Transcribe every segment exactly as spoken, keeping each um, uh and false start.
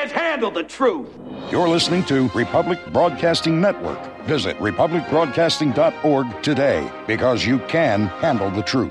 can't handle the truth. You're listening to Republic Broadcasting Network. Visit republic broadcasting dot org today, because you can handle the truth.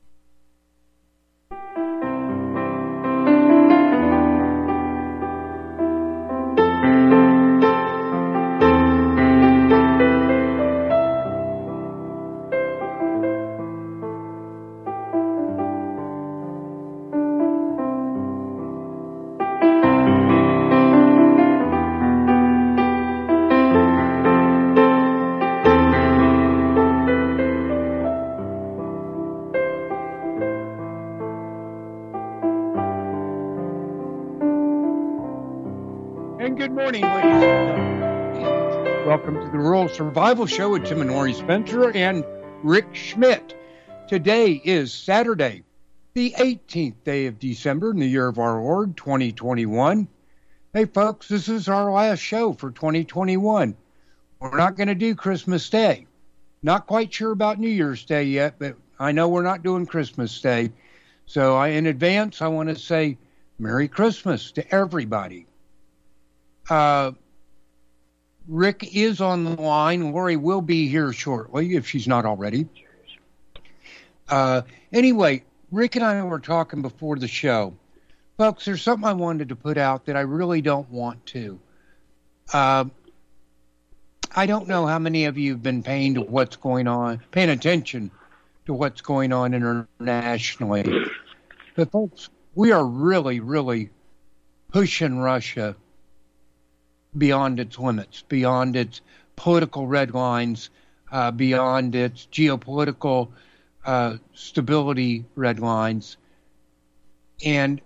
Survival Show with Tim and Lori Spencer and Rick Schmidt. Today is Saturday, the eighteenth day of December in the year of our Lord, twenty twenty-one. Hey, folks, this is our last show for twenty twenty-one. We're not going to do Christmas Day. Not quite sure about New Year's Day yet, but I know we're not doing Christmas Day. So I, in advance, I want to say Merry Christmas to everybody. Uh... Rick is on the line. Lori will be here shortly, if she's not already. Uh, anyway, Rick and I were talking before the show. Folks, there's something I wanted to put out that I really don't want to. Uh, I don't know how many of you have been paying to what's going on, paying attention to what's going on internationally. But folks, we are really, really pushing Russia beyond its limits, beyond its political red lines, uh, beyond its geopolitical uh, stability red lines. And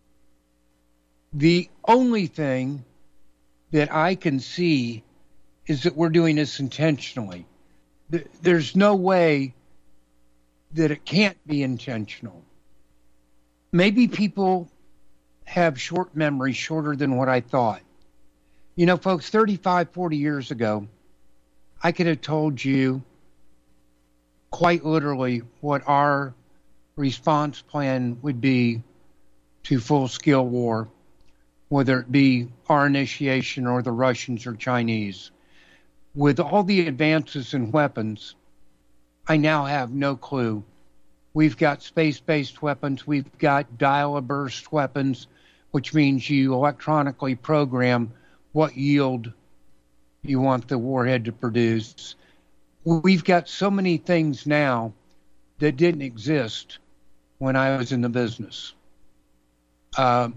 the only thing that I can see is that we're doing this intentionally. There's no way that it can't be intentional. Maybe people have short memory, shorter than what I thought. You know, folks, thirty-five, forty years ago, I could have told you quite literally what our response plan would be to full-scale war, whether it be our initiation or the Russians or Chinese. With all the advances in weapons, I now have no clue. We've got space-based weapons. We've got dial-a-burst weapons, which means you electronically program what yield you want the warhead to produce. We've got so many things now that didn't exist when I was in the business. Uh,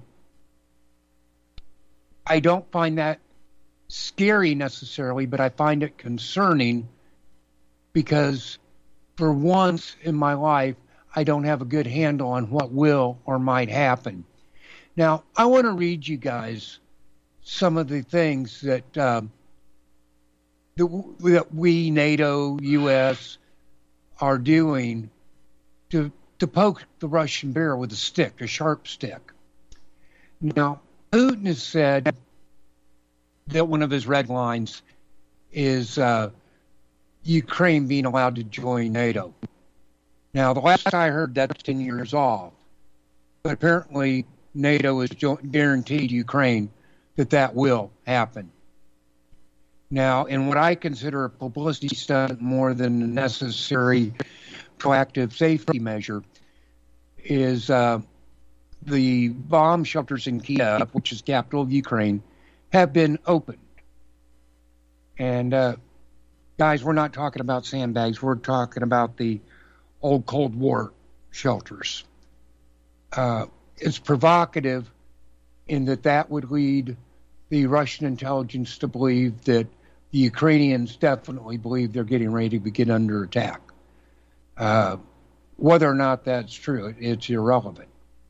I don't find that scary necessarily, but I find it concerning because for once in my life, I don't have a good handle on what will or might happen. Now, I want to read you guys some of the things that, um, that, that we, NATO, U S, are doing to, to poke the Russian bear with a stick, a sharp stick. Now, Putin has said that one of his red lines is uh, Ukraine being allowed to join NATO. Now, the last I heard, that's ten years off. But apparently, NATO has jo- guaranteed Ukraine that that will happen. Now, in what I consider a publicity stunt more than a necessary proactive safety measure, is uh, the bomb shelters in Kiev, which is capital of Ukraine, have been opened. And uh, guys, we're not talking about sandbags. We're talking about the old Cold War shelters. Uh, it's provocative in that that would lead the Russian intelligence to believe that the Ukrainians definitely believe they're getting ready to get under attack. Uh, whether or not that's true, it's irrelevant.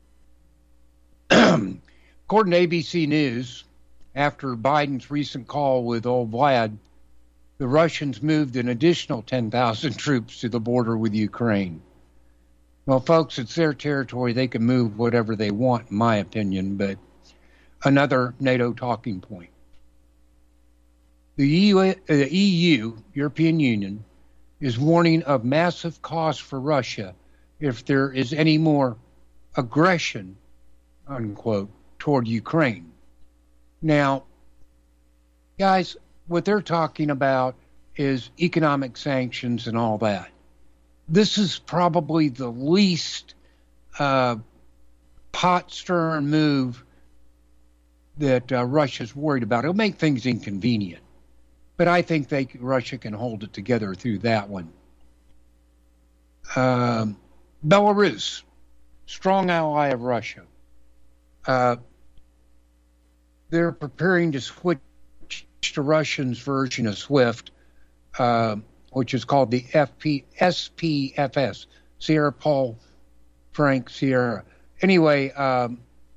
According to A B C News, after Biden's recent call with old Vlad, the Russians moved an additional ten thousand troops to the border with Ukraine. Well, folks, it's their territory. They can move whatever they want, in my opinion, but another NATO talking point. The E U, uh, the E U, European Union, is warning of massive costs for Russia if there is any more aggression, unquote, toward Ukraine. Now, guys, what they're talking about is economic sanctions and all that. This is probably the least uh, pot-stirring move that uh, Russia's worried about. It'll make things inconvenient, but I think they Russia can hold it together through that one. Um, Belarus, strong ally of Russia. Uh, they're preparing to switch to Russian's version of SWIFT, uh, which is called the F P, S P F S, Sierra Paul Frank Sierra. Anyway, um,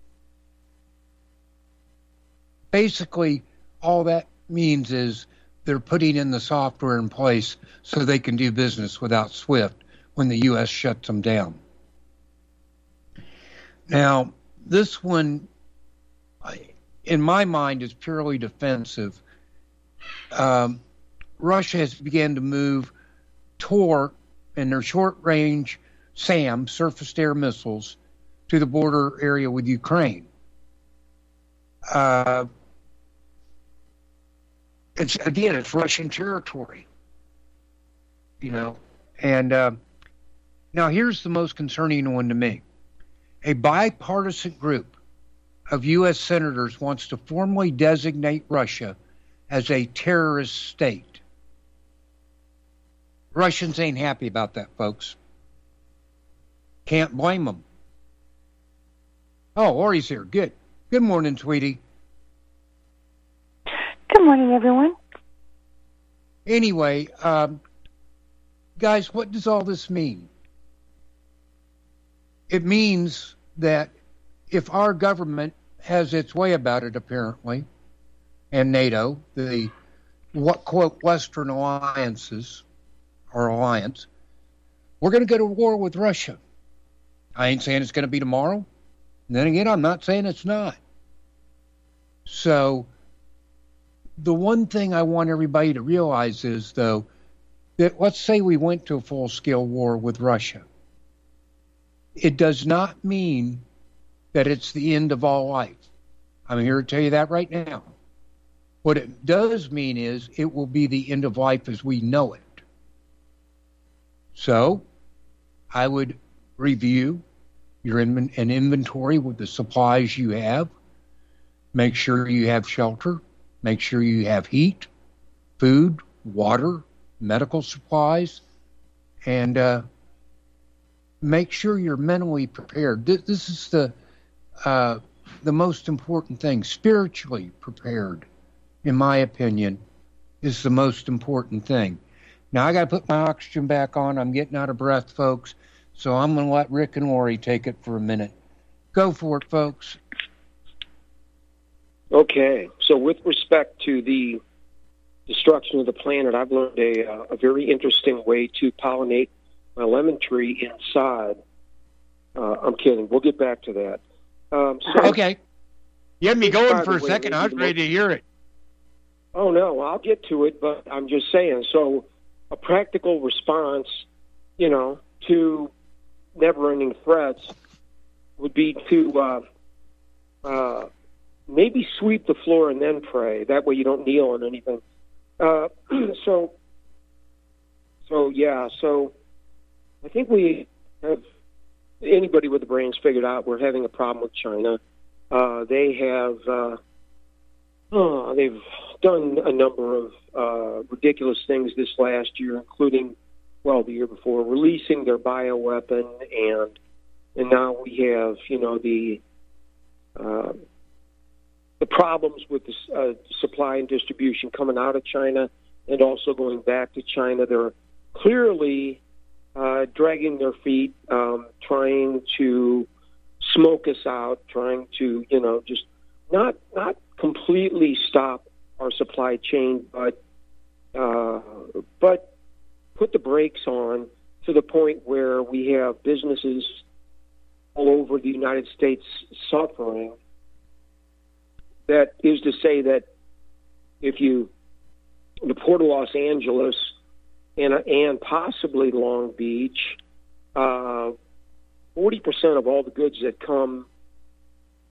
basically all that means is they're putting in the software in place so they can do business without SWIFT when the U S shuts them down. Now, this one, in my mind, is purely defensive. Um, Russia has begun to move Tor and their short-range SAM, surface-to-air missiles, to the border area with Ukraine. Uh, it's again, it's Russian territory, you know. And uh, now here's the most concerning one to me. A bipartisan group of U S senators wants to formally designate Russia as a terrorist state. Russians ain't happy about that, folks. Can't blame them. Oh, Ori's here. Good. Good morning, Tweety. Good morning, everyone. Anyway, um, guys, what does all this mean? It means that if our government has its way about it, apparently, and NATO, the what quote Western alliances or alliance, we're going to go to war with Russia. I ain't saying it's going to be tomorrow. And then again, I'm not saying it's not. So the one thing I want everybody to realize is, though, that let's say we went to a full-scale war with Russia. It does not mean that it's the end of all life. I'm here to tell you that right now. What it does mean is it will be the end of life as we know it. So I would review your in, an inventory with the supplies you have. Make sure you have shelter. Make sure you have heat, food, water, medical supplies, and uh, make sure you're mentally prepared. This, this is the uh, the most important thing. Spiritually prepared, in my opinion, is the most important thing. Now, I got to put my oxygen back on. I'm getting out of breath, folks. So I'm going to let Rick and Lori take it for a minute. Go for it, folks. Okay. So with respect to the destruction of the planet, I've learned a, uh, a very interesting way to pollinate my lemon tree inside. Uh, I'm kidding. We'll get back to that. Um, so, okay. You had me going for a second. I was ready to hear it. Oh, no. I'll get to it, but I'm just saying. So a practical response, you know, to never-ending threats would be to uh, uh, maybe sweep the floor and then pray. That way you don't kneel on anything. Uh, so, so yeah, so I think we have, anybody with the brains figured out we're having a problem with China. Uh, they have, uh, oh, they've done a number of uh, ridiculous things this last year, including, well, the year before, releasing their bioweapon, and and now we have, you know, the uh, the problems with the uh, supply and distribution coming out of China and also going back to China. They're clearly uh, dragging their feet, um, trying to smoke us out, trying to, you know, just not not completely stop our supply chain, but uh, but put the brakes on to the point where we have businesses all over the United States suffering. That is to say that if you, the Port of Los Angeles and, and possibly Long Beach, uh, forty percent of all the goods that come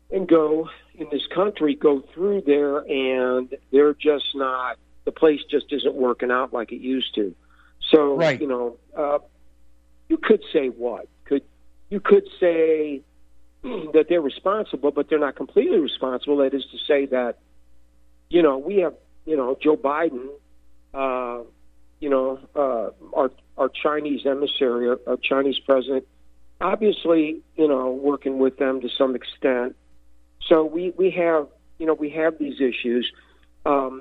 and go in this country, go through there, and they're just not, the place just isn't working out like it used to. So, right. you know, uh, you could say what? Could You could say that they're responsible, but they're not completely responsible. That is to say that, you know, we have, you know, Joe Biden, uh, you know, uh, our, our Chinese emissary, our, our Chinese president, obviously, you know, working with them to some extent. So we, we have, you know, we have these issues. Um,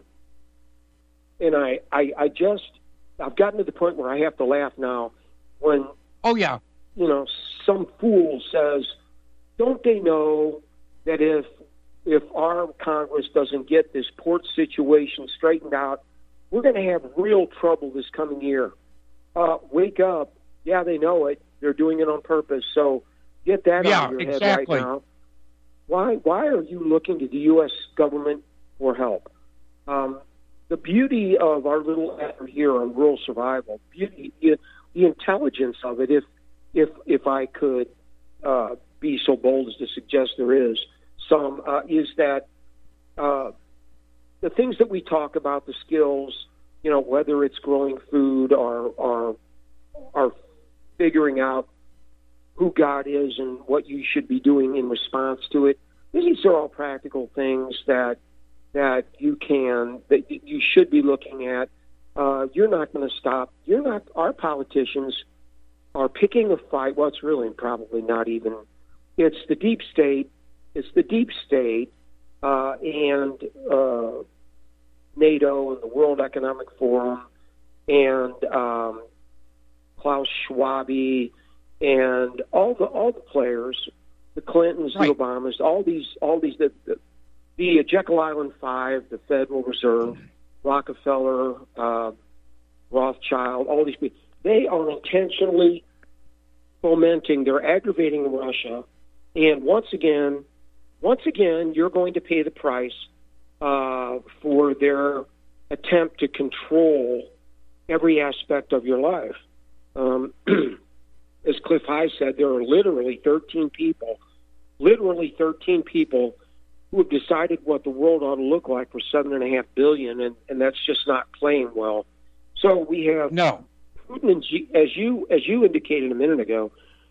and I, I, I just, I've gotten to the point where I have to laugh now when, oh, yeah, you know, some fool says, don't they know that if, if our Congress doesn't get this port situation straightened out, we're going to have real trouble this coming year. Uh, wake up. Yeah, they know it. They're doing it on purpose. So get that yeah, out of your exactly. head right now. Why why are you looking to the U S government for help? Um, the beauty of our little effort here on rural survival, beauty, the, the intelligence of it, if if if I could uh, be so bold as to suggest there is some, uh, is that uh, the things that we talk about, the skills, you know, whether it's growing food or or, or figuring out who God is and what you should be doing in response to it. These are all practical things that that you can, that you should be looking at. Uh, you're not going to stop. You're not, our politicians are picking a fight. Well, it's really probably not even, it's the deep state. It's the deep state uh, and uh, NATO and the World Economic Forum and um, Klaus Schwab and all the all the players, the Clintons, right. the Obamas, all these, all these, the, the, the Jekyll Island Five, the Federal Reserve, Rockefeller, uh, Rothschild, all these people, they are intentionally fomenting, they're aggravating Russia, and once again, once again, you're going to pay the price uh, for their attempt to control every aspect of your life. Um, as Cliff High said, there are literally thirteen people, literally thirteen people who have decided what the world ought to look like for seven and a half billion, and, and that's just not playing well. So we have no. Putin and Xi, as you as you indicated a minute ago,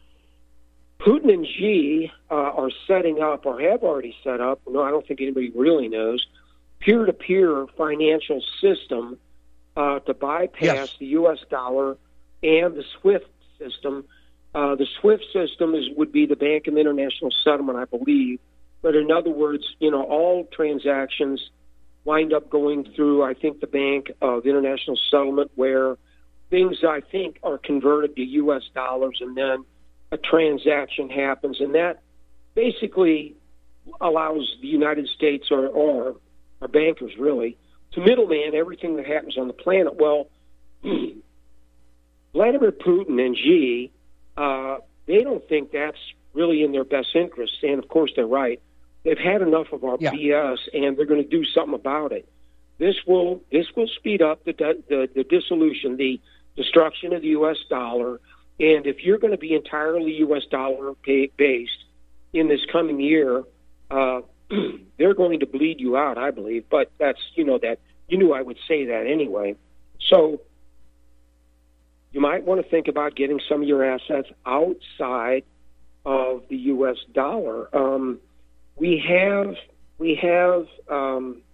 Putin and Xi uh, are setting up, or have already set up. No, I don't think anybody really knows. Peer-to-peer financial system uh, to bypass yes. the U S dollar and the SWIFT system. Uh, the SWIFT system is would be the Bank of International Settlement, I believe. But in other words, you know, all transactions wind up going through, I think, the Bank of International Settlement, where things, I think, are converted to U S dollars, and then a transaction happens. And that basically allows the United States, or, or our bankers, really, to middleman everything that happens on the planet. Well, Vladimir Putin and Xi, uh, they don't think that's really in their best interest. And, of course, they're right. They've had enough of our yeah. B S, and they're going to do something about it. This will this will speed up the, the the dissolution, the destruction of the U S dollar. And if you're going to be entirely U S dollar based in this coming year, uh, they're going to bleed you out, I believe. But that's, you know, that you knew I would say that anyway. So you might want to think about getting some of your assets outside of the U S dollar. Um, we have we have um,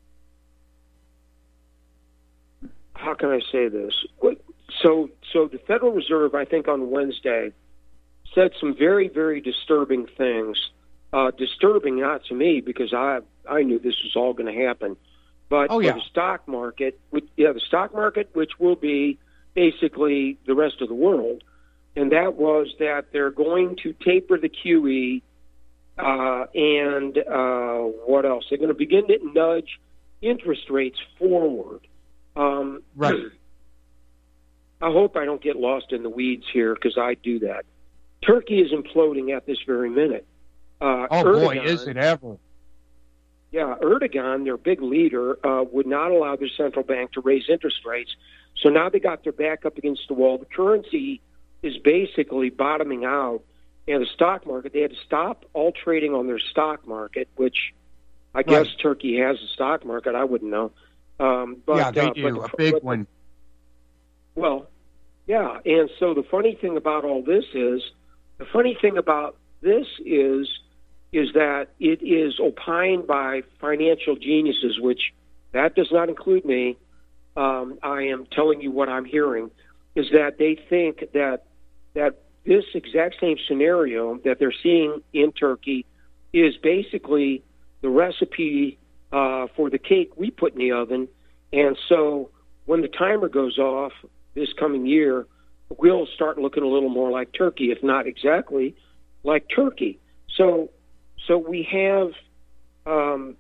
how can I say this? So so the Federal Reserve, I think on Wednesday, said some very, very disturbing things. Uh, disturbing not to me, because I I knew this was all going to happen, but oh, yeah. for the stock market, which, yeah, the stock market, which will be basically the rest of the world, and that was that they're going to taper the Q E, uh, and uh, what else? They're going to begin to nudge interest rates forward. Um, right. I hope I don't get lost in the weeds here, because I do that. Turkey is imploding at this very minute. Uh, oh, Erdogan, boy, is it ever. Yeah, Erdogan, their big leader, uh, would not allow their central bank to raise interest rates. So now they got their back up against the wall. The currency is basically bottoming out. and the stock market, they had to stop all trading on their stock market, which I guess Right. Turkey has a stock market. I wouldn't know. Um, but, yeah, they uh, do but the, a big but the- one. Well, yeah, and so the funny thing about all this is, the funny thing about this is, is that it is opined by financial geniuses, which that does not include me. Um, I am telling you what I'm hearing, is that they think that that this exact same scenario that they're seeing in Turkey is basically the recipe uh, for the cake we put in the oven. And so when the timer goes off this coming year, we'll start looking a little more like Turkey, if not exactly like Turkey. So, so we have um,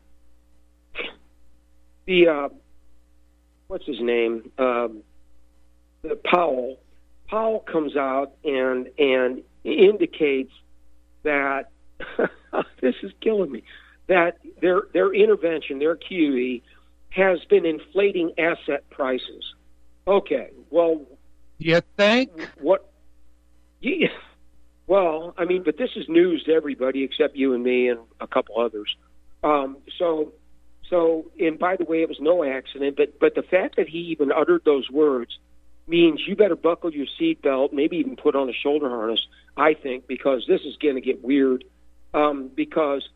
the uh, what's his name? Um, the Powell. Powell comes out and and indicates that this is killing me. That their their intervention, their Q E, has been inflating asset prices. Okay, well, You think? what? Yeah, well, I mean, but this is news to everybody except you and me and a couple others. Um, so, so, and by the way, it was no accident. But but the fact that he even uttered those words means you better buckle your seatbelt, maybe even put on a shoulder harness. I think, because this is going to get weird. Um, because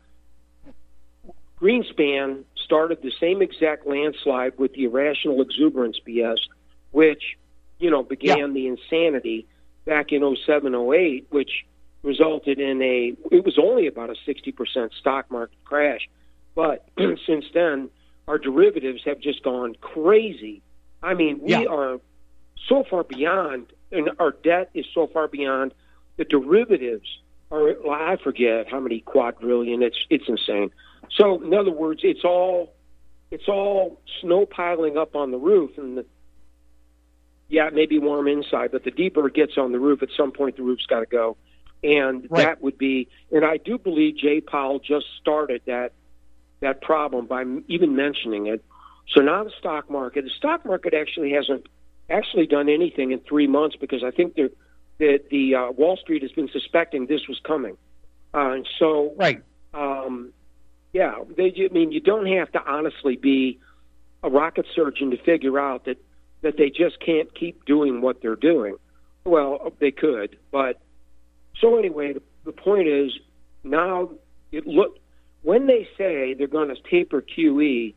Greenspan started the same exact landslide with the irrational exuberance B S, which, you know, began Yeah. the insanity back in oh seven, oh eight, which resulted in a, it was only about a sixty percent stock market crash. But since then, our derivatives have just gone crazy. I mean, we Yeah. are so far beyond, and our debt is so far beyond, the derivatives are, well, I forget how many quadrillion, it's it's insane. So, in other words, it's all it's all snow piling up on the roof, and the, yeah, it may be warm inside, but the deeper it gets on the roof, at some point the roof's got to go. And Right. that would be, and I do believe Jay Powell just started that that problem by m- even mentioning it. So now the stock market, the stock market actually hasn't actually done anything in three months because I think the the, the uh, Wall Street has been suspecting this was coming. Uh, and so, Right. um, yeah, they, I mean, you don't have to honestly be a rocket surgeon to figure out that, that they just can't keep doing what they're doing. Well, they could, but so anyway, the, the point is now it look when they say they're going to taper Q E,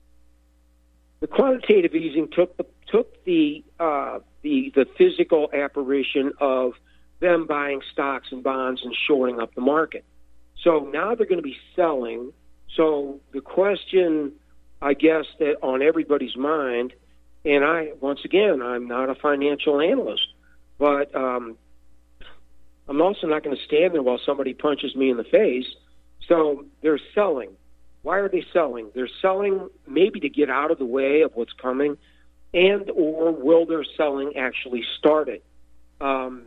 the quantitative easing took the took the uh, the the physical apparition of them buying stocks and bonds and shoring up the market. So now they're going to be selling. So the question, I guess, that on everybody's mind, and I once again, I'm not a financial analyst, but um, I'm also not going to stand there while somebody punches me in the face. So they're selling. Why are they selling? They're selling maybe to get out of the way of what's coming, and or will their selling actually start it? Um,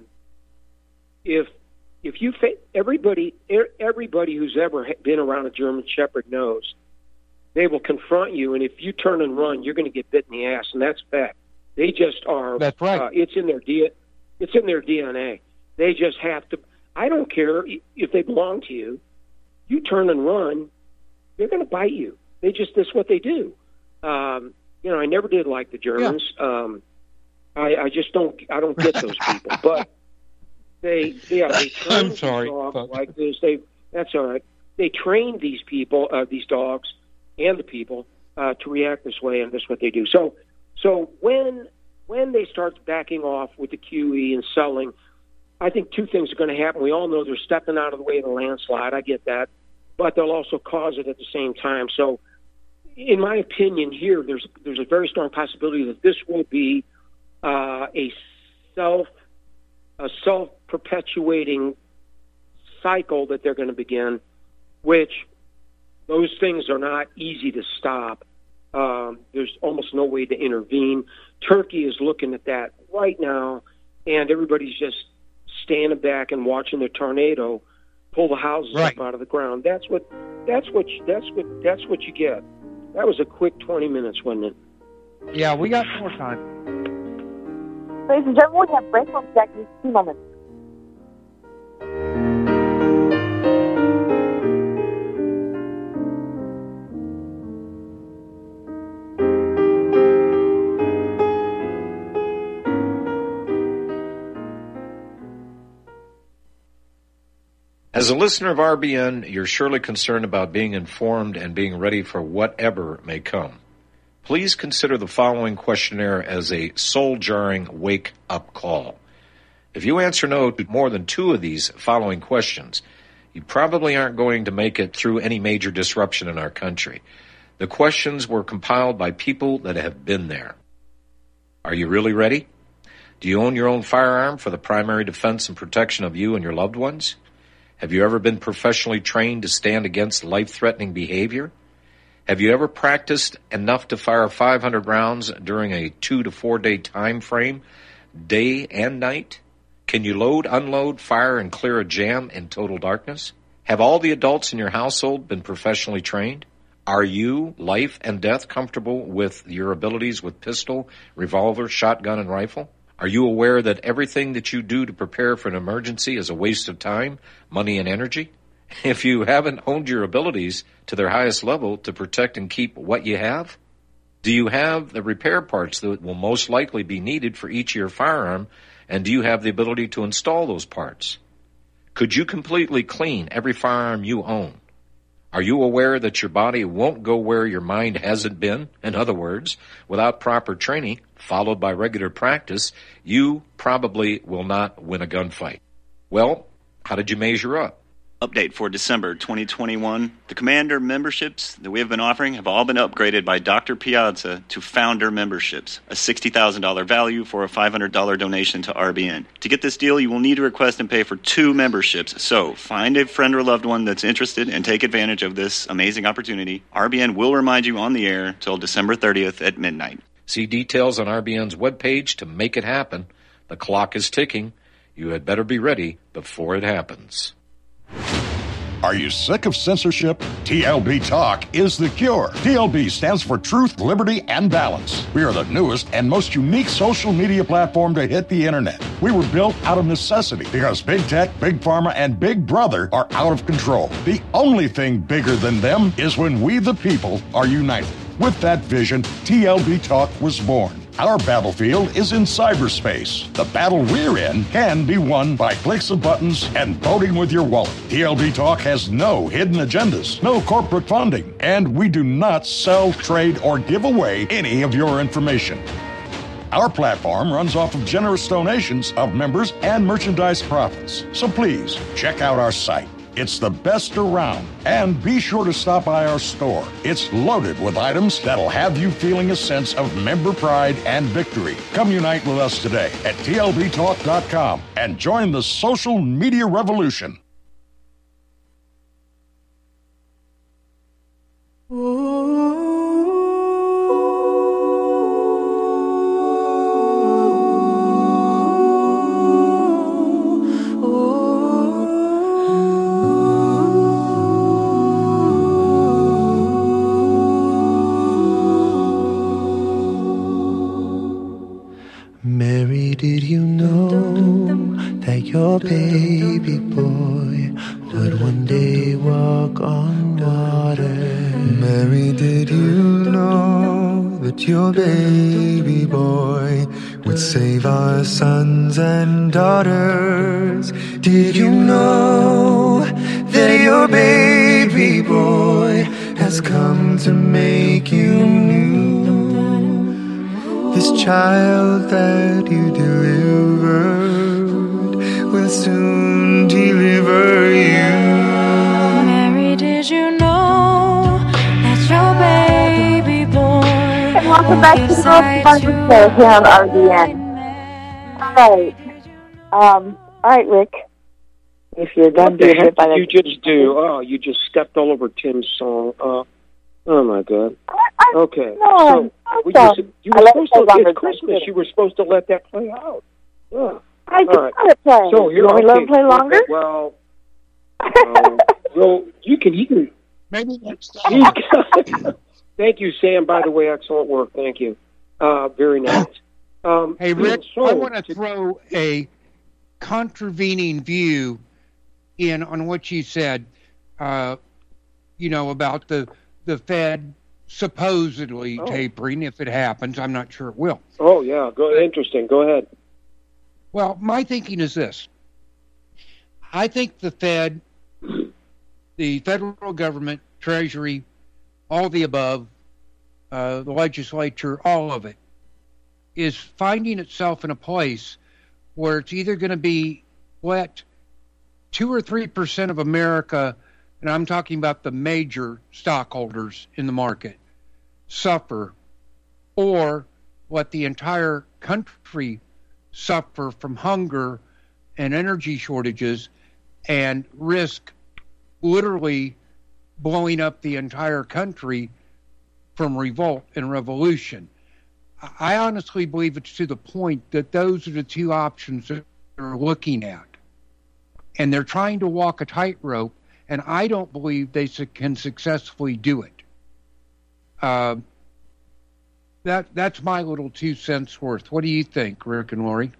if if you fa- everybody everybody who's ever been around a German Shepherd knows they will confront you, and if you turn and run, you're going to get bit in the ass, and that's fact. They just are. That's right. Uh, it's in their D. It's in their D N A. They just have to. I don't care if they belong to you. You turn and run, they're going to bite you. They just, that's what they do. Um, you know, I never did like the Germans. Yeah. Um, I, I just don't, I don't get those people. But they, yeah, they train I'm sorry, these dogs folks. like this. They, that's all right. They train these people, uh, these dogs, and the people uh, to react this way, and that's what they do. So, so when when they start backing off with the Q E and selling, I think two things are going to happen. We all know they're stepping out of the way of the landslide. I get that. But they'll also cause it at the same time. So, in my opinion, here there's there's a very strong possibility that this will be uh, a self a self perpetuating cycle that they're going to begin, which those things are not easy to stop. Um, there's almost no way to intervene. Turkey is looking at that right now, and everybody's just standing back and watching the tornado pull the houses right. up out of the ground. That's what. That's what. You, that's what. That's what you get. That was a quick twenty minutes, wasn't it? Yeah, we got more time. Ladies and gentlemen, we have break from Jack in two moments. As a listener of R B N, you're surely concerned about being informed and being ready for whatever may come. Please consider the following questionnaire as a soul-jarring wake-up call. If you answer no to more than two of these following questions, you probably aren't going to make it through any major disruption in our country. The questions were compiled by people that have been there. Are you really ready? Do you own your own firearm for the primary defense and protection of you and your loved ones? Have you ever been professionally trained to stand against life-threatening behavior? Have you ever practiced enough to fire five hundred rounds during a two to four day time frame, day and night? Can you load, unload, fire, and clear a jam in total darkness? Have all the adults in your household been professionally trained? Are you, life and death, comfortable with your abilities with pistol, revolver, shotgun, and rifle? Are you aware that everything that you do to prepare for an emergency is a waste of time, money, and energy? If you haven't honed your abilities to their highest level to protect and keep what you have, do you have the repair parts that will most likely be needed for each of your firearm, and do you have the ability to install those parts? Could you completely clean every firearm you own? Are you aware that your body won't go where your mind hasn't been? In other words, without proper training, followed by regular practice, you probably will not win a gunfight. Well, how did you measure up? Update for December twenty twenty-one. The Commander memberships that we have been offering have all been upgraded by Doctor Piazza to Founder memberships, a sixty thousand dollars value for a five hundred dollars donation to R B N. To get this deal, you will need to request and pay for two memberships. So find a friend or loved one that's interested and take advantage of this amazing opportunity. R B N will remind you on the air till December thirtieth at midnight. See details on R B N's webpage to make it happen. The clock is ticking. You had better be ready before it happens. Are you sick of censorship? T L B Talk is the cure. T L B stands for Truth, Liberty, and Balance. We are the newest and most unique social media platform to hit the internet. We were built out of necessity because Big Tech, Big Pharma, and Big Brother are out of control. The only thing bigger than them is when we the people are united. With that vision, T L B Talk was born. Our battlefield is in cyberspace. The battle we're in can be won by clicks of buttons and voting with your wallet. T L B Talk has no hidden agendas, no corporate funding, and we do not sell, trade, or give away any of your information. Our platform runs off of generous donations of members and merchandise profits. So please, check out our site. It's the best around. And be sure to stop by our store. It's loaded with items that'll have you feeling a sense of member pride and victory. Come unite with us today at T L B talk dot com and join the social media revolution. Mary, did you know that your baby boy would one day walk on water? Mary, did you know that your baby boy would save our sons and daughters? Did you know that your baby boy has come to make you new? This child that you delivered will soon deliver you. Mary, did you know that your baby boy and welcome back to the Fun Show here on R B N. All right. Um, all right, Rick. If you're done, what the heck did you just do? Oh, you just stepped all over Tim's song. Uh, oh, my God. Okay. No, so, we just, you were supposed to, it's Christmas. You were supposed to let that play out. Yeah. I just right. let it play. So, here, you want okay, me to let it play longer? Okay, well, um, well, you can, you can. Maybe next time. Thank you, Sam. By the way, excellent work. Thank you. Uh, very nice. Um, hey, Rick, so, I want to throw a contravening view in on what you said, uh, you know, about the the Fed supposedly oh. tapering. If it happens, I'm not sure it will. Oh, yeah. Go, interesting. Go ahead. Well, my thinking is this. I think the Fed the federal government, Treasury, all the above, uh, the legislature, all of it, is finding itself in a place where it's either going to be let two or three percent of America, and I'm talking about the major stockholders in the market, suffer, or let the entire country suffer from hunger and energy shortages and risk literally blowing up the entire country from revolt and revolution. I honestly believe it's to the point that those are the two options that they're looking at. And they're trying to walk a tightrope, and I don't believe they su- can successfully do it. Uh, that that's my little two cents worth. What do you think, Rick and Lori?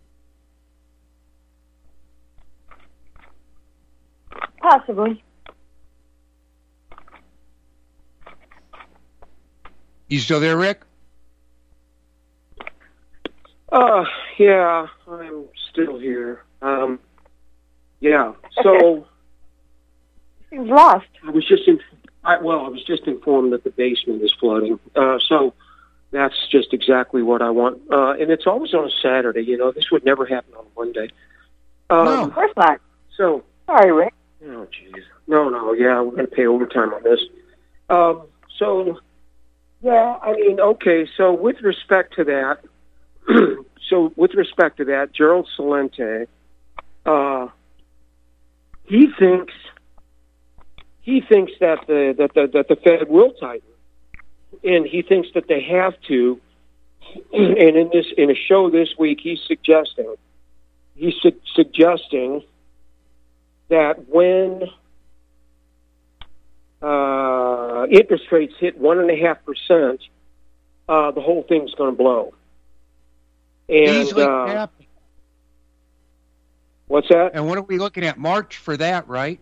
Possibly. You still there, Rick? Uh, yeah, I'm still here. Um, yeah, so He's lost. I was just in. I, well, I was just informed that the basement is flooding. Uh, so that's just exactly what I want. Uh, and it's always on a Saturday. You know, this would never happen on a Monday. Um, No. Of course not. So, Sorry, Rick. oh, jeez. No, no, yeah, we're going to pay overtime on this. Um, so, yeah, I mean, okay, so with respect to that, so with respect to that, Gerald Celente, uh, he thinks he thinks that the that the that the Fed will tighten, and he thinks that they have to. And in this in a show this week, he's suggesting he's su- suggesting that when uh, interest rates hit one and a half percent, uh, the whole thing's going to blow. And Easily uh, happen. what's that? And what are we looking at? March for that, right?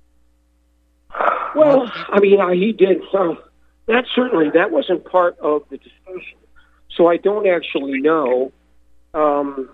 Well, I mean, I, he did. Uh, that certainly that wasn't part of the discussion, so I don't actually know. Um,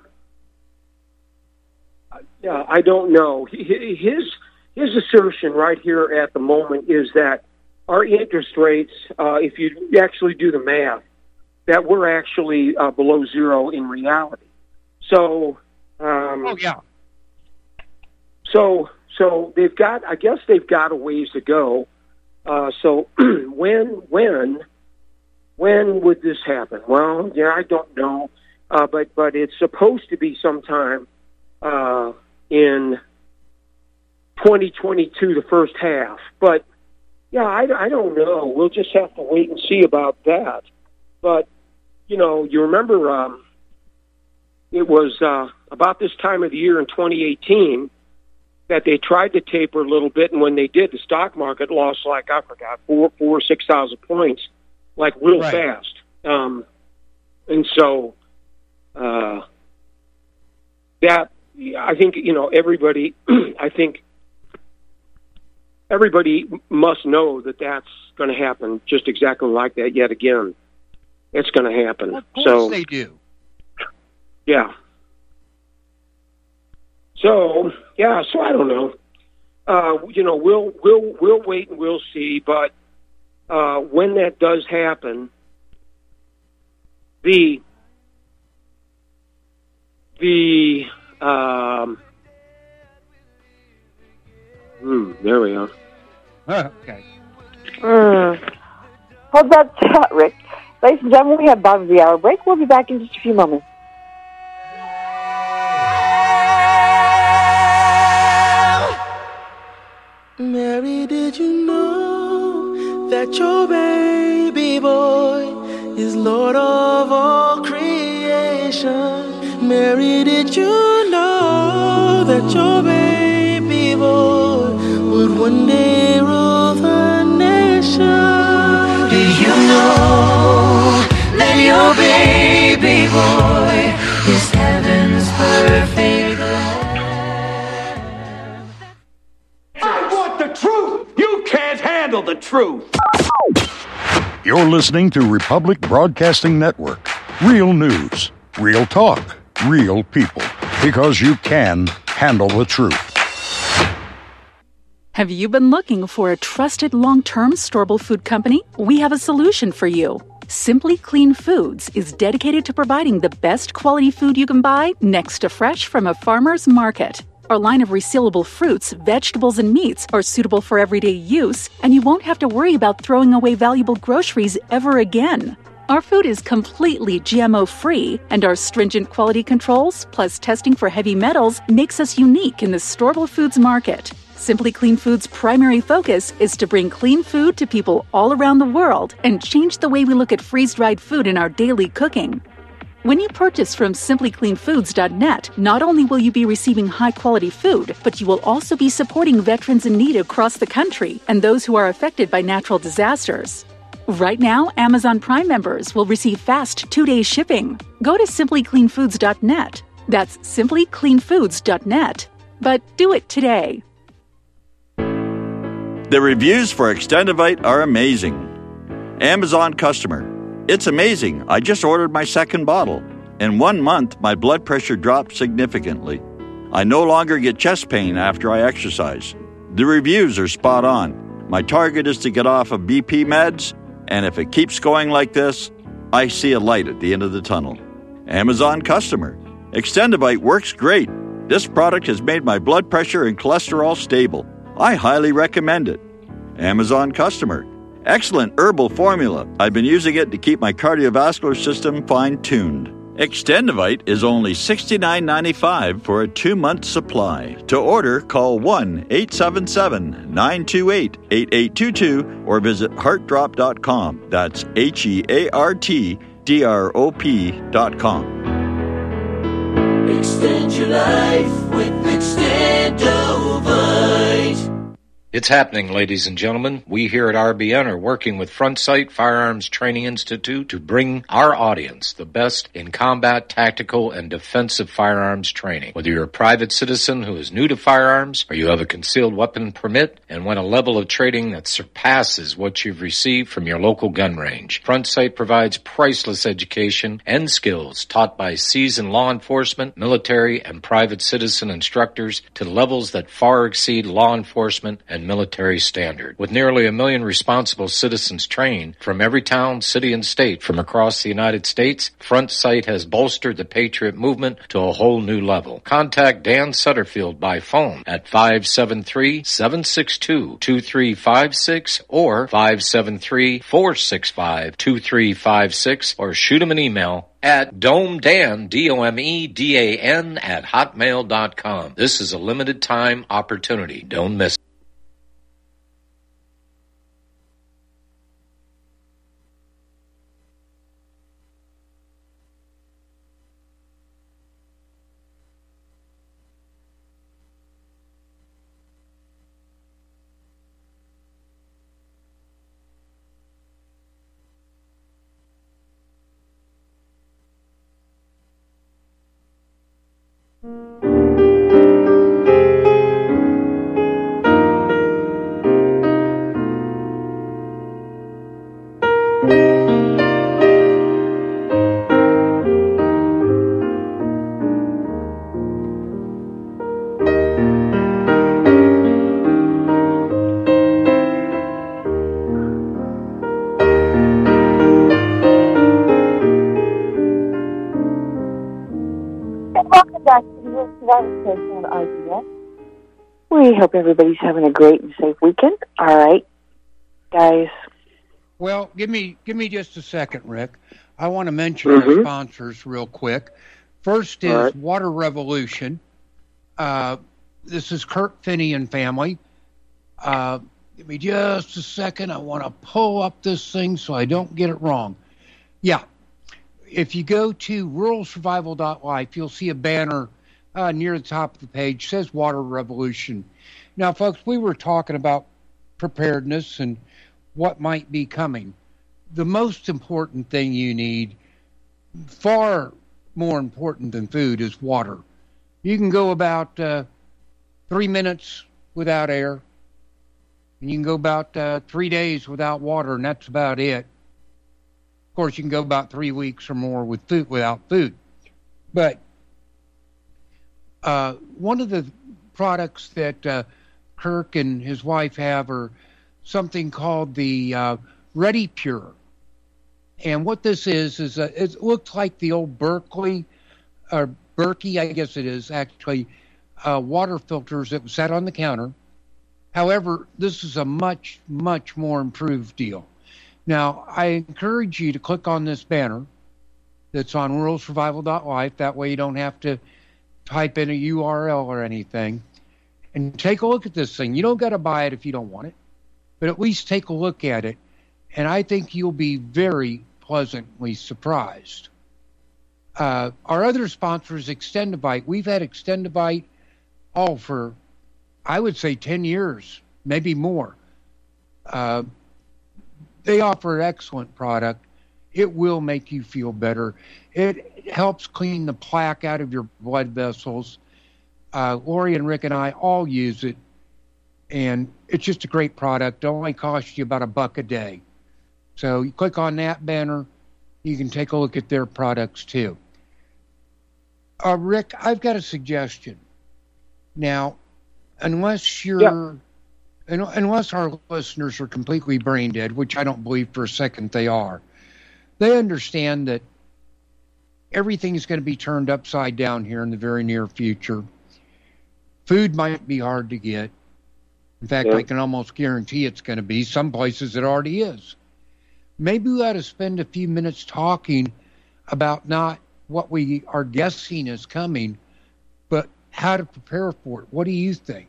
yeah, I don't know. He, his his assertion right here at the moment is that our interest rates, uh, if you actually do the math, that we're actually uh, below zero in reality. So, um, Oh, yeah. so, so they've got. I guess they've got a ways to go. Uh, so, when, when, when would this happen? Well, yeah, I don't know, uh, but but it's supposed to be sometime uh, in twenty twenty-two, the first half. But yeah, I, I don't know. We'll just have to wait and see about that. But, you know, you remember um, it was uh, about this time of the year in twenty eighteen that they tried to taper a little bit, and when they did, the stock market lost, like, I forgot, four, four or six thousand points, like, real Right. fast. Um, and so uh, that, I think, you know, everybody, I think everybody must know that that's going to happen just exactly like that yet again. It's going to happen. Of course so they do. yeah. So yeah. So I don't know. Uh, you know, we'll we'll we'll wait and we'll see. But uh, when that does happen, the the um, hmm, there we are. Okay. Mm. Hold that thought, Rick. Ladies and gentlemen, we have bottom of the hour break. We'll be back in just a few moments. Mary, did you know that your baby boy is Lord of all creation? Mary, did you know that your baby boy would one day rule the nation? Did you know that your baby boy is heaven's perfect lamb? I want the truth! You can't handle the truth! You're listening to Republic Broadcasting Network. Real news, real talk, real people. Because you can handle the truth. Have you been looking for a trusted long-term storable food company? We have a solution for you. Simply Clean Foods is dedicated to providing the best quality food you can buy next to fresh from a farmer's market. Our line of resealable fruits, vegetables, and meats are suitable for everyday use, and you won't have to worry about throwing away valuable groceries ever again. Our food is completely G M O-free, and our stringent quality controls, plus testing for heavy metals, makes us unique in the storable foods market. Simply Clean Foods' primary focus is to bring clean food to people all around the world and change the way we look at freeze-dried food in our daily cooking. When you purchase from simply clean foods dot net, not only will you be receiving high-quality food, but you will also be supporting veterans in need across the country and those who are affected by natural disasters. Right now, Amazon Prime members will receive fast two-day shipping. Go to simply clean foods dot net. That's simply clean foods dot net. But do it today. The reviews for Extendivite are amazing. Amazon customer. It's amazing. I just ordered my second bottle. In one month, my blood pressure dropped significantly. I no longer get chest pain after I exercise. The reviews are spot on. My target is to get off of B P meds, and if it keeps going like this, I see a light at the end of the tunnel. Amazon customer. Extendivite works great. This product has made my blood pressure and cholesterol stable. I highly recommend it. Amazon customer. Excellent herbal formula. I've been using it to keep my cardiovascular system fine-tuned. Extendivite is only sixty-nine ninety-five for a two-month supply. To order, call one eight seven seven, nine two eight, eight eight two two or visit heart drop dot com. That's H E A R T D R O P dot com. Extend your life with Extendovite. It's happening, ladies and gentlemen. We here at R B N are working with Front Sight Firearms Training Institute to bring our audience the best in combat, tactical, and defensive firearms training. Whether you're a private citizen who is new to firearms or you have a concealed weapon permit and want a level of training that surpasses what you've received from your local gun range, Front Sight provides priceless education and skills taught by seasoned law enforcement, military, and private citizen instructors to levels that far exceed law enforcement and military standard. With nearly a million responsible citizens trained from every town, city, and state from across the United States, Front Sight has bolstered the Patriot movement to a whole new level. Contact Dan Sutterfield by phone at five seven three, seven six two, two three five six or five seven three, four six five, two three five six or shoot him an email at domedan, D O M E D A N, at hotmail dot com. This is a limited time opportunity. Don't miss it. We hope everybody's having a great and safe weekend. All right, guys. Well, give me give me just a second, Rick. I want to mention Mm-hmm. our sponsors real quick. First is All right. Water Revolution. Uh, this is Kurt Finney and family. Uh, give me just a second. I want to pull up this thing so I don't get it wrong. Yeah. If you go to rural survival dot life, you'll see a banner uh, near the top of the page. It says Water Revolution. Now, folks, we were talking about preparedness and what might be coming. The most important thing you need, far more important than food, is water. You can go about uh, three minutes without air, and you can go about uh, three days without water, and that's about it. Of course, you can go about three weeks or more with food without food. But uh, one of the products that uh, Kirk and his wife have are something called the uh, Ready Pure. And what this is, is uh, it looks like the old Berkeley, or Berkey, I guess it is, actually, uh, water filters that was sat on the counter. However, this is a much, much more improved deal. Now, I encourage you to click on this banner that's on rural survival dot life. That way you don't have to type in a U R L or anything. And take a look at this thing. You don't got to buy it if you don't want it, but at least take a look at it. And I think you'll be very pleasantly surprised. Uh, our other sponsor is Extendivite. We've had Extendivite all for, I would say, ten years, maybe more. Uh, they offer an excellent product. It will make you feel better. It helps clean the plaque out of your blood vessels. Uh, Lori and Rick and I all use it, and it's just a great product. It only costs you about a buck a day. So you click on that banner, you can take a look at their products too. Uh, Rick, I've got a suggestion. Now, unless you're, yeah. unless our listeners are completely brain dead, which I don't believe for a second they are, they understand that everything is going to be turned upside down here in the very near future. Food might be hard to get. In fact, yeah. I can almost guarantee it's going to be. Some places it already is. Maybe we ought to spend a few minutes talking about not what we are guessing is coming, but how to prepare for it. What do you think?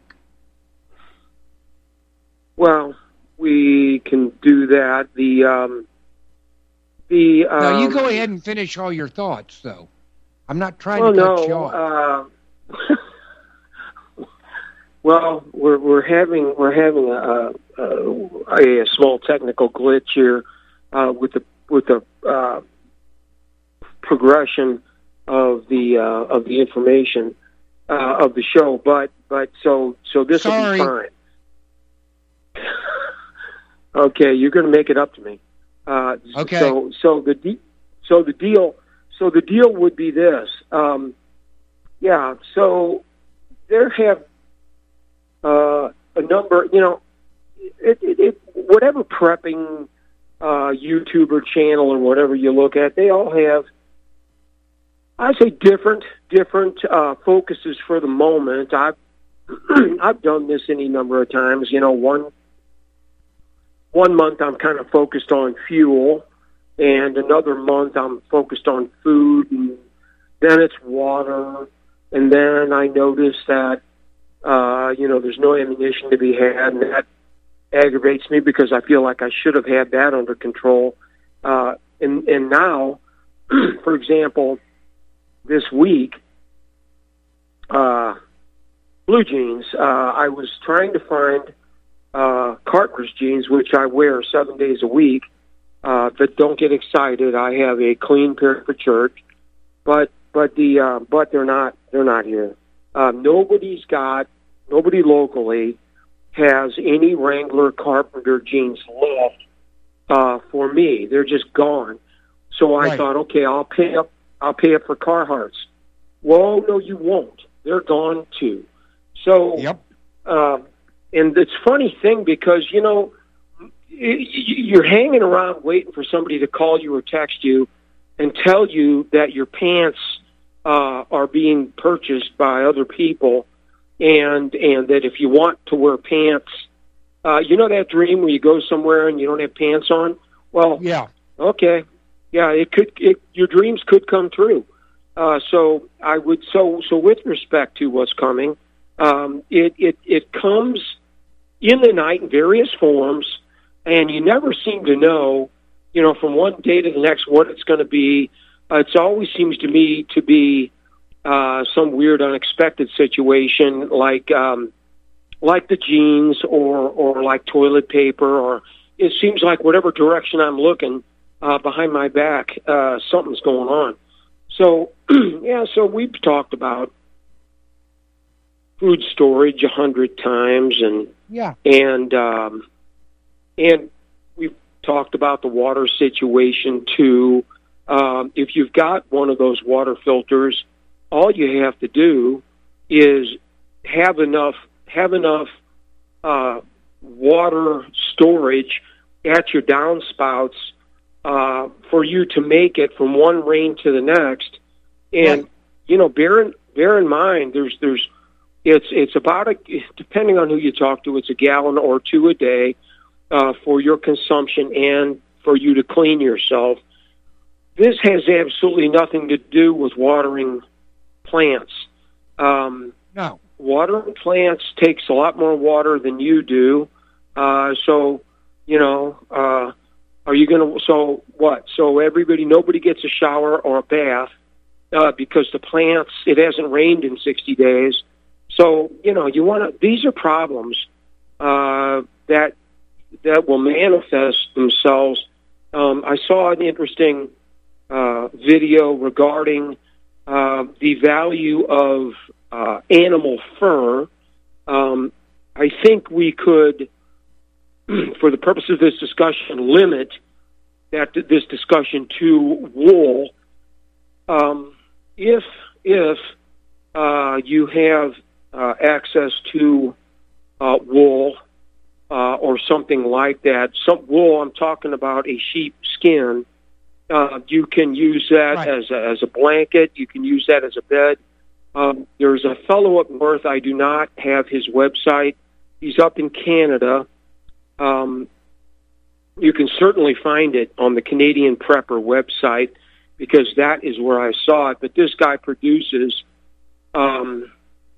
Well, we can do that. The um, the um, now you go ahead and finish all your thoughts, though. I'm not trying well, to cut no, you off. Uh, well, we're we're having we're having a a, a small technical glitch here uh, with the with the uh, progression of the uh, of the information uh, of the show, but but so so this will be fine. Okay, you're going to make it up to me. Uh, okay. So so the de- so the deal so the deal would be this. Um, yeah. So there have uh, a number. You know, it, it, it, whatever prepping uh, YouTuber channel or whatever you look at, they all have, I say, different different uh, focuses for the moment. I've I've done this any number of times. You know, one. One month I'm kind of focused on fuel, and another month I'm focused on food, and then it's water, and then I notice that, uh, you know, there's no ammunition to be had, and that aggravates me because I feel like I should have had that under control. Uh, and, and now, for example, this week, uh, blue jeans, uh, I was trying to find Uh, cartridge jeans, which I wear seven days a week, uh, but don't get excited. I have a clean pair for church, but but the uh, but they're not they're not here. Uh, nobody's got nobody locally has any Wrangler Carpenter jeans left uh, for me. They're just gone. So I right. thought, okay, I'll pay up. I'll pay up for Carhartts. Well, no, you won't. They're gone too. So. Yep. Um, And it's a funny thing because, you know, you're hanging around waiting for somebody to call you or text you and tell you that your pants uh, are being purchased by other people, and and that if you want to wear pants, uh, you know that dream where you go somewhere and you don't have pants on? Well, yeah, okay, yeah, it could. It, your dreams could come true. Uh, so I would so so with respect to what's coming, um, it it it comes in the night in various forms, and you never seem to know, you know, from one day to the next what it's going to be. Uh, it always seems to me to be uh, some weird, unexpected situation, like um, like the jeans, or or like toilet paper, or it seems like whatever direction I'm looking uh, behind my back, uh, something's going on. So yeah, so we've talked about food storage a hundred times, and yeah, and um, and we've talked about the water situation too. Um, if you've got one of those water filters, all you have to do is have enough have enough uh, water storage at your downspouts uh, for you to make it from one rain to the next. And, right. you know, bear in, bear in mind, there's, there's, it's, it's about a, depending on who you talk to, it's a gallon or two a day uh, for your consumption and for you to clean yourself. This has absolutely nothing to do with watering plants. Um, no. Watering plants takes a lot more water than you do. Uh, so, you know, uh, are you going to, so what? So everybody, nobody gets a shower or a bath uh, because the plants, it hasn't rained in sixty days. So, you know, you want to, these are problems uh, that that will manifest themselves. Um, I saw an interesting uh, video regarding uh, the value of uh, animal fur. Um, I think we could, for the purpose of this discussion, limit that this discussion to wool. Um, if if uh, you have uh, access to uh, wool uh, or something like that, some wool, I'm talking about a sheep skin. Uh, you can use that right. as a, as a blanket. You can use that as a bed. Um, there's a fellow up north. I do not have his website. He's up in Canada. Um, you can certainly find it on the Canadian Prepper website because that is where I saw it. But this guy produces um,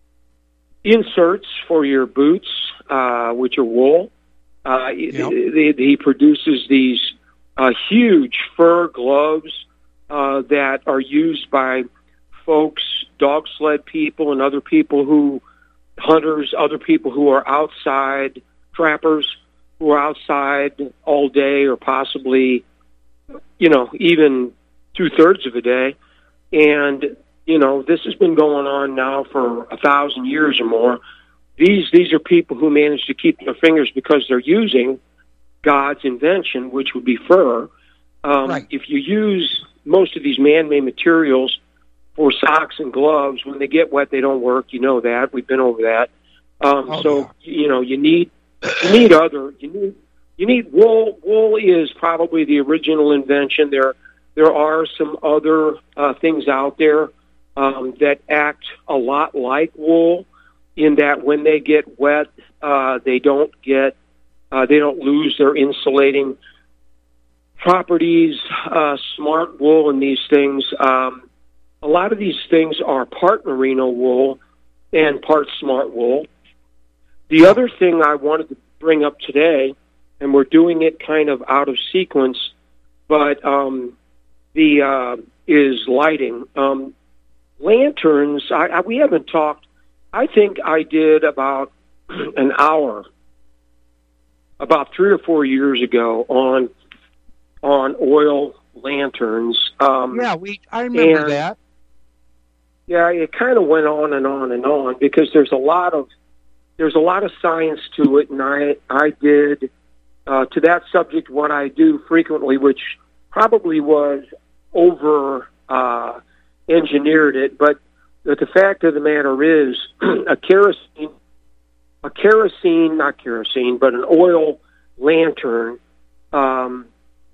inserts for your boots, uh, which are wool. Uh, yep. he, he produces these uh, huge fur gloves uh, that are used by folks, dog sled people, and other people who, hunters, other people who are outside, trappers who are outside all day or possibly, you know, even two-thirds of a day. And, you know, this has been going on now for a thousand years or more. These these are people who manage to keep their fingers because they're using God's invention, which would be fur. Um, right. If you use most of these man-made materials for socks and gloves, when they get wet, they don't work. You know that. We've been over that. Um, oh, so, yeah. you know, you need you need other, you need, you need wool. Wool is probably the original invention. There there are some other uh, things out there um, that act a lot like wool in that when they get wet, uh, they don't get, uh, they don't lose their insulating properties. Uh, smart wool and these things, um, a lot of these things are part merino wool and part smart wool. The other thing I wanted to bring up today, and we're doing it kind of out of sequence, but um, the uh, is lighting. Um, lanterns, I, I, we haven't talked, I think I did about an hour, about three or four years ago on on oil lanterns. Um, yeah, we. I remember that. Yeah, it kind of went on and on and on because there's a lot of there's a lot of science to it, and I I did uh, to that subject what I do frequently, which probably was over uh, engineered it, but the, the fact of the matter is a kerosene, a kerosene, not kerosene, but an oil lantern um,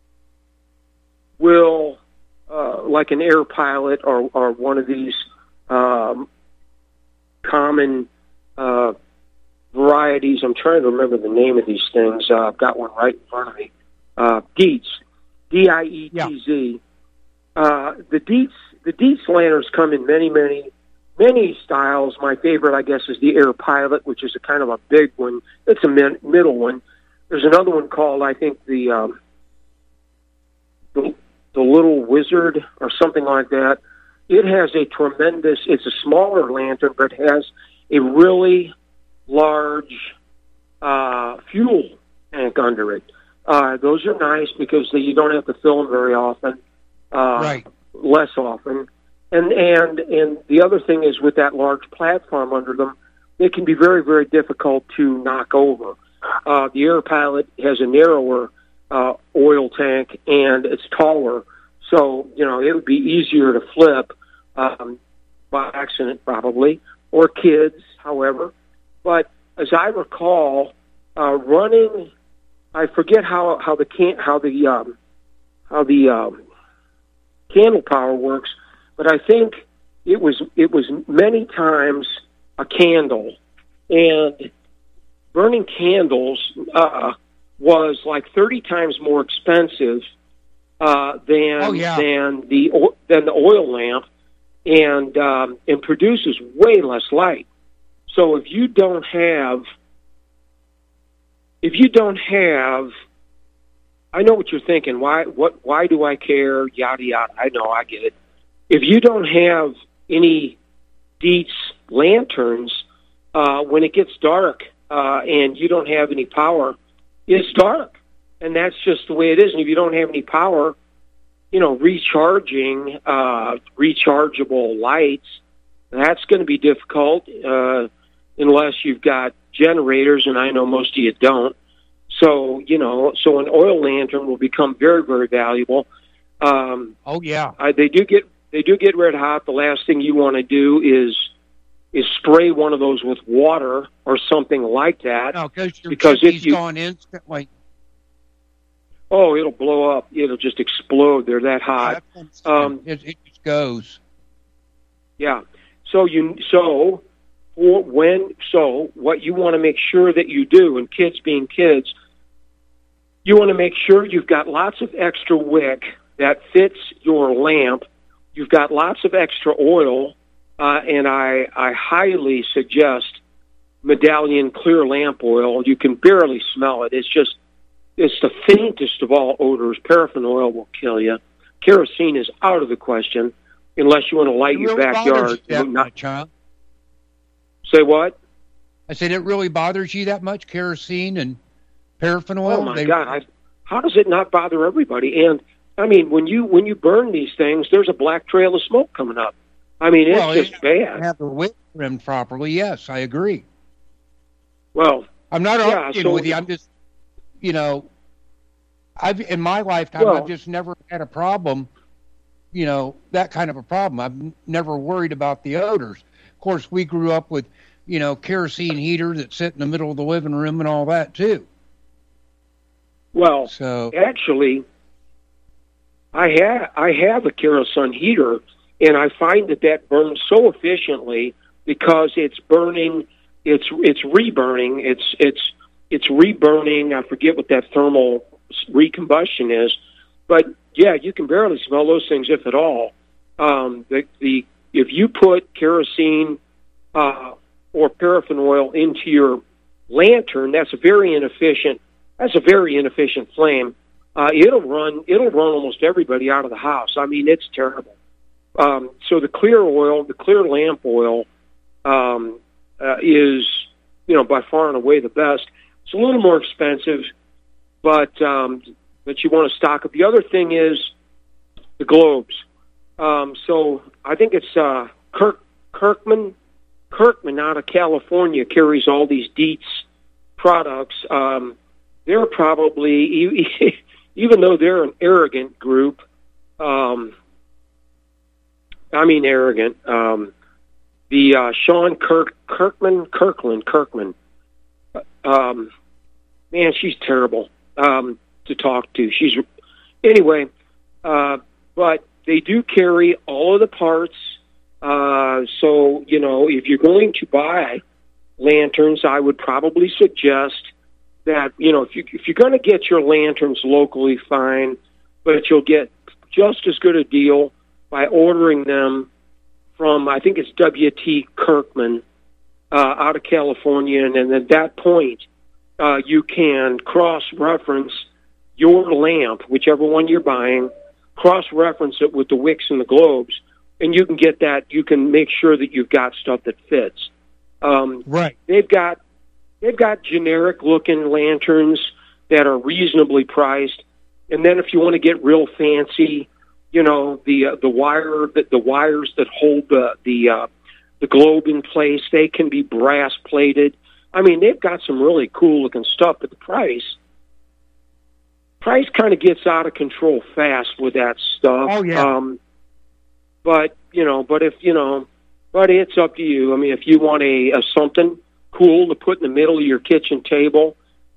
will, uh, like an Air Pilot or, or one of these um, common uh, varieties. I'm trying to remember the name of these things. Uh, I've got one right in front of me. Uh, Dietz, D I E T Z. Yeah. Uh, the Dietz, the Dietz lanterns come in many, many, many styles. My favorite, I guess, is the Air Pilot, which is a kind of a big one. It's a mid- middle one. There's another one called, I think, the, um, the the Little Wizard or something like that. It has a tremendous. It's a smaller lantern, but has a really large uh, fuel tank under it. Uh, those are nice because they, you don't have to fill them very often. Uh, right. Less often. And, and, and the other thing is with that large platform under them, it can be very, very difficult to knock over. Uh, the Air Pilot has a narrower uh, oil tank and it's taller. So, you know, it would be easier to flip um, by accident probably, or kids, however. But as I recall, uh, running. I forget how how the can how the um, how the um, candle power works, but I think it was it was many times a candle, and burning candles uh, was like thirty times more expensive uh, than oh, yeah. than the than the oil lamp, and um, and produces way less light. So if you don't have if you don't have I know what you're thinking. Why what why do I care? Yada yada. I know, I get it. If you don't have any Dietz lanterns, uh, when it gets dark uh, and you don't have any power, it's dark. And that's just the way it is. And if you don't have any power, you know, recharging, uh, rechargeable lights, that's going to be difficult uh, unless you've got generators, and I know most of you don't. So, you know, so an oil lantern will become very, very valuable. Um, oh, yeah. Uh, they do get they do get red hot. The last thing you want to do is is spray one of those with water or something like that. No, your because if you gone instantly. Oh, it'll blow up. It'll just explode. They're that hot. Um, it, it just goes. Yeah. So you so for when so what you want to make sure that you do, and kids being kids, you want to make sure you've got lots of extra wick that fits your lamp. You've got lots of extra oil, uh, and I I highly suggest Medallion Clear Lamp Oil. You can barely smell it. It's just It's the faintest of all odors. Paraffin oil will kill you. Kerosene is out of the question unless you want to light it your really backyard. You that not, much, huh? Say what? I said it really bothers you that much, kerosene and paraffin oil? Oh, my they... God. I, how does it not bother everybody? And, I mean, when you when you burn these things, there's a black trail of smoke coming up. I mean, it's well, just it bad. Have the wick trimmed properly, yes, I agree. Well, I'm not yeah, arguing so, with you. I'm just, you know, I've in my lifetime, well, I've just never had a problem, you know, that kind of a problem. I've n- never worried about the odors. Of course, we grew up with, you know, kerosene heater that sit in the middle of the living room and all that, too. Well, so actually, I have I have a kerosene heater, and I find that that burns so efficiently because it's burning, it's it's reburning, it's it's it's reburning. I forget what that thermal recombustion is, but yeah, you can barely smell those things, if at all. Um, the the if you put kerosene uh, or paraffin oil into your lantern, that's a very inefficient. That's a very inefficient flame. Uh, it'll run. It'll run almost everybody out of the house. I mean, it's terrible. Um, so the clear oil, the clear lamp oil, um, uh, is you know by far and away the best. It's a little more expensive, but um, but you want to stock up. The other thing is the globes. Um, so I think it's uh, Kirk Kirkman Kirkman out of California carries all these Dietz products. Um, they're probably even though they're an arrogant group. Um, I mean arrogant. Um, the uh, Sean Kirk Kirkman Kirkland Kirkman. Um, man, she's terrible um, to talk to. She's anyway, uh, but they do carry all of the parts. Uh, so you know, if you're going to buy lanterns, I would probably suggest that you know if you if you're going to get your lanterns locally, fine, but you'll get just as good a deal by ordering them from I think it's W T Kirkman uh, out of California, and, and at that point. Uh, you can cross-reference your lamp, whichever one you're buying, cross-reference it with the wicks and the globes, and you can get that. You can make sure that you've got stuff that fits. Um, right. They've got they've got generic-looking lanterns that are reasonably priced, and then if you want to get real fancy, you know the uh, the wire that the wires that hold the the uh, the globe in place, they can be brass-plated. I mean, they've got some really cool-looking stuff, but the price, price kind of gets out of control fast with that stuff. Oh, yeah. Um, but, you know, but if, you know, but it's up to you. I mean, if you want a, a something cool to put in the middle of your kitchen table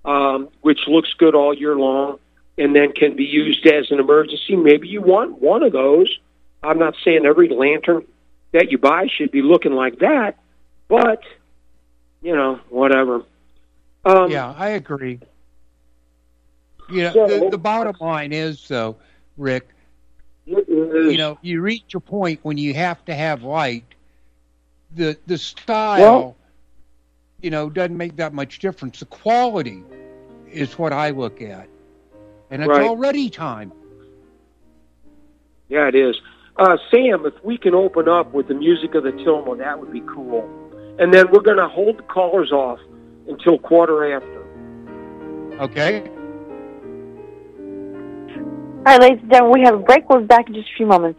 um, which looks good all year long and then can be used as an emergency. Maybe you want one of those. I'm not saying every lantern that you buy should be looking like that, but, you know, whatever. Um, yeah, I agree. You know, so, the, the bottom line is, though, Rick, you know, you reach a point when you have to have light. The the style, well, you know, doesn't make that much difference. The quality is what I look at. And it's right. already time. Yeah, it is. Uh, Sam, if we can open up with the music of the Tilma, that would be cool. And then we're going to hold the callers off until quarter after. Okay. All right, ladies and gentlemen, we have a break. We'll be back in just a few moments.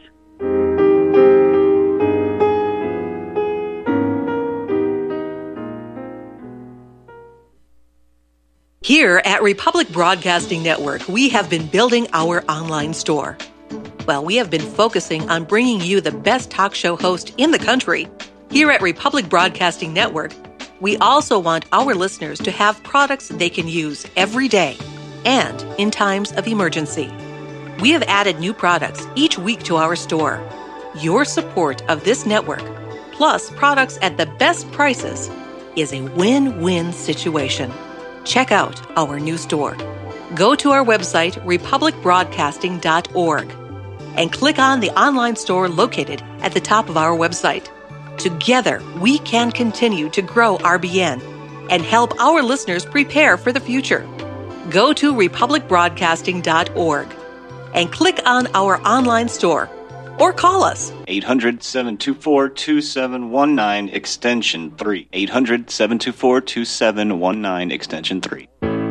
Here at Republic Broadcasting Network, we have been building our online store. Well, we have been focusing on bringing you the best talk show host in the country. Here at Republic Broadcasting Network, we also want our listeners to have products they can use every day and in times of emergency. We have added new products each week to our store. Your support of this network, plus products at the best prices, is a win-win situation. Check out our new store. Go to our website, republic broadcasting dot org, and click on the online store located at the top of our website. Together, we can continue to grow R B N and help our listeners prepare for the future. Go to republic broadcasting dot org and click on our online store or call us. eight hundred, seven two four, two seven one nine, extension three. eight hundred, seven two four, two seven one nine, extension three.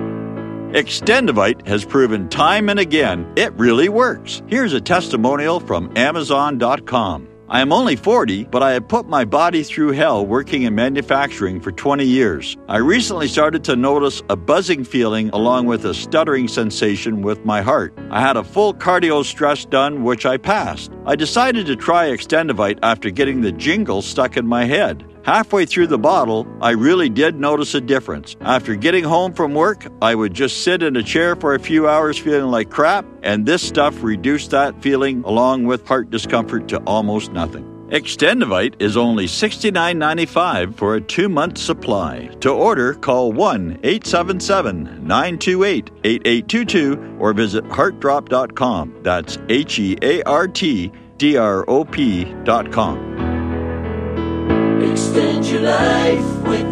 Extendivite has proven time and again it really works. Here's a testimonial from amazon dot com. I am only forty, but I have put my body through hell working in manufacturing for twenty years. I recently started to notice a buzzing feeling along with a stuttering sensation with my heart. I had a full cardio stress done, which I passed. I decided to try Extendivite after getting the jingle stuck in my head. Halfway through the bottle, I really did notice a difference. After getting home from work, I would just sit in a chair for a few hours feeling like crap, and this stuff reduced that feeling along with heart discomfort to almost nothing. Extendivite is only sixty-nine ninety-five for a two-month supply. To order, call one eight seven seven, nine two eight, eight eight two two or visit heart drop dot com. That's H E A R T D R O P dot com. Extend your life with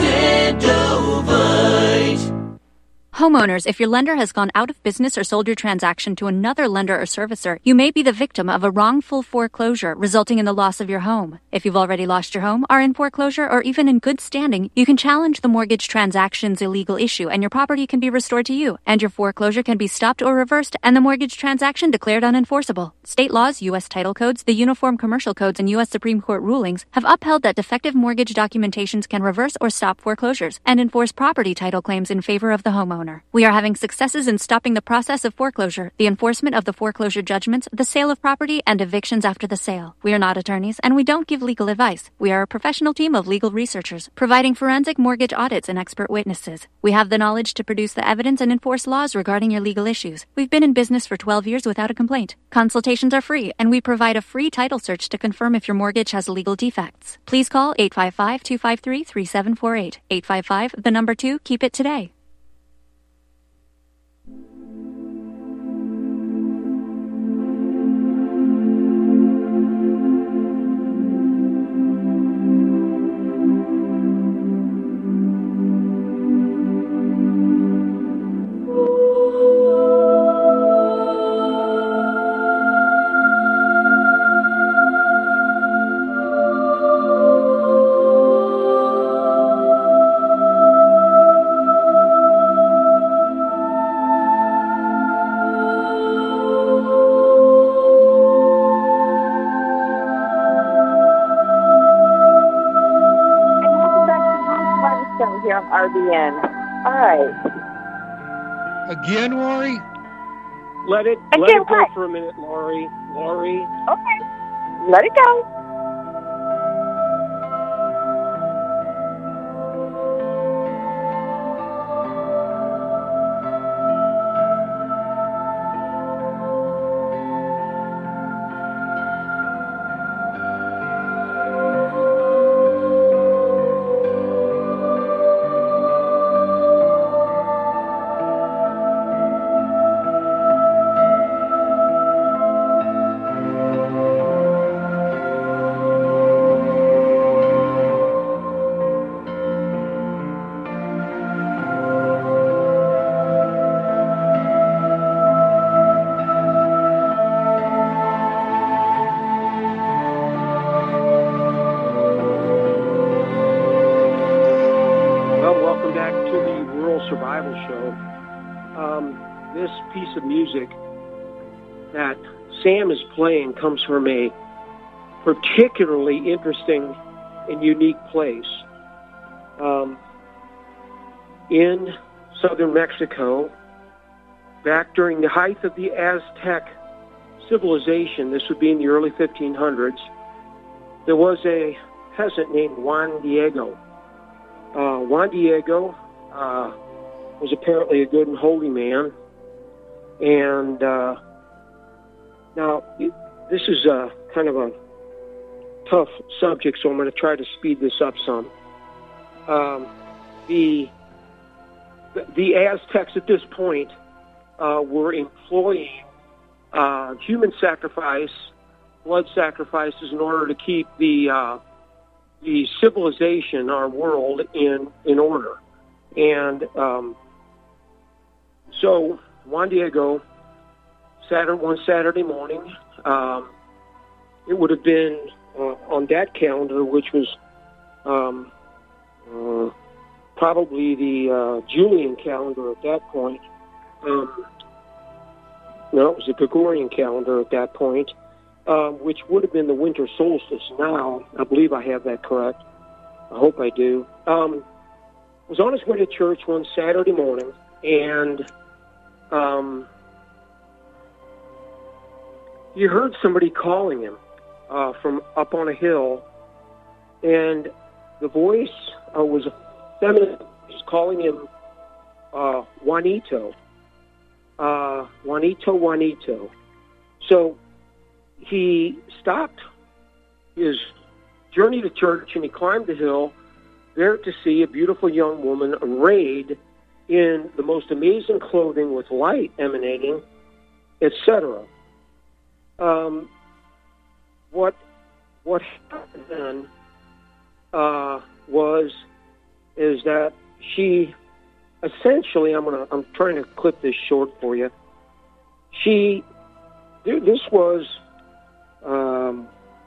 Extendovite. Homeowners, if your lender has gone out of business or sold your transaction to another lender or servicer, you may be the victim of a wrongful foreclosure resulting in the loss of your home. If you've already lost your home, are in foreclosure, or even in good standing, you can challenge the mortgage transaction's illegal issue and your property can be restored to you, and your foreclosure can be stopped or reversed and the mortgage transaction declared unenforceable. State laws, U S title codes, the Uniform Commercial Codes, and U S Supreme Court rulings have upheld that defective mortgage documentations can reverse or stop foreclosures and enforce property title claims in favor of the homeowner. We are having successes in stopping the process of foreclosure, the enforcement of the foreclosure judgments, the sale of property, and evictions after the sale. We are not attorneys, and we don't give legal advice. We are a professional team of legal researchers, providing forensic mortgage audits and expert witnesses. We have the knowledge to produce the evidence and enforce laws regarding your legal issues. We've been in business for twelve years without a complaint. Consultations are free, and we provide a free title search to confirm if your mortgage has legal defects. Please call eight five five, two five three, three seven four eight. eight five five, the number two, keep it today. R B N. All right. Again, Lori? Let it Again, let it go what? for a minute, Lori. Lori. Okay. Let it go. show. Um, this piece of music that Sam is playing comes from a particularly interesting and unique place. Um, in southern Mexico, back during the height of the Aztec civilization, this would be in the early fifteen hundreds, there was a peasant named Juan Diego. Uh, Juan Diego uh, was apparently a good and holy man, and uh, now this is a kind of a tough subject, so I'm going to try to speed this up some. Um, the the Aztecs at this point uh, were employing uh, human sacrifice, blood sacrifices, in order to keep the uh, the civilization, our world, in in order. And um, so Juan Diego, Saturday, one Saturday morning, um, it would have been uh, on that calendar, which was um, uh, probably the uh, Julian calendar at that point. Um, no, it was the Gregorian calendar at that point, uh, which would have been the winter solstice now. I believe I have that correct. I hope I do. Um, was on his way to church one Saturday morning, and um, he heard somebody calling him uh, from up on a hill, and the voice uh, was a feminine voice calling him uh, Juanito. Uh, Juanito, Juanito. So he stopped his journey to church, and he climbed the hill there to see a beautiful young woman arrayed in the most amazing clothing with light emanating, et cetera. Um, what what happened then uh, was is that she essentially, I'm gonna I'm trying to clip this short for you. She this was um,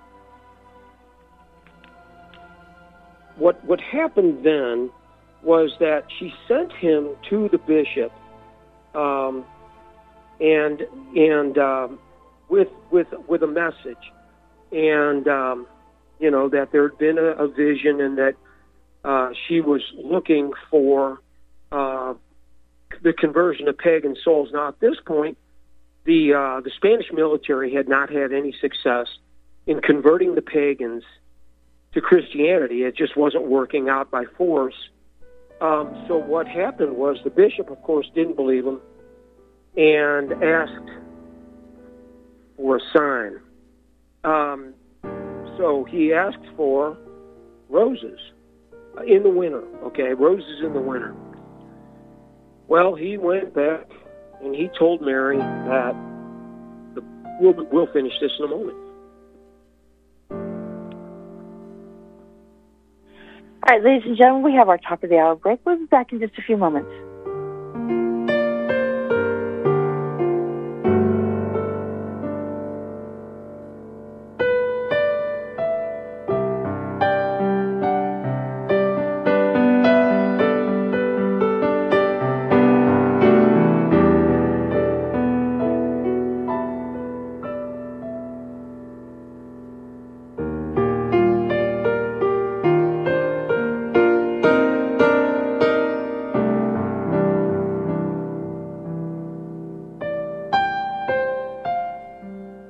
what what happened then was that she sent him to the bishop, um, and and um, with with with a message, and um, you know that there had been a, a vision, and that uh, she was looking for uh, the conversion of pagan souls. Now, at this point, the uh, the Spanish military had not had any success in converting the pagans to Christianity. It just wasn't working out by force. Um, so what happened was the bishop, of course, didn't believe him and asked for a sign. Um, so he asked for roses in the winter, okay, roses in the winter. Well, he went back and he told Mary that the, we'll, we'll finish this in a moment. All right, ladies and gentlemen, we have our top of the hour break. We'll be back in just a few moments.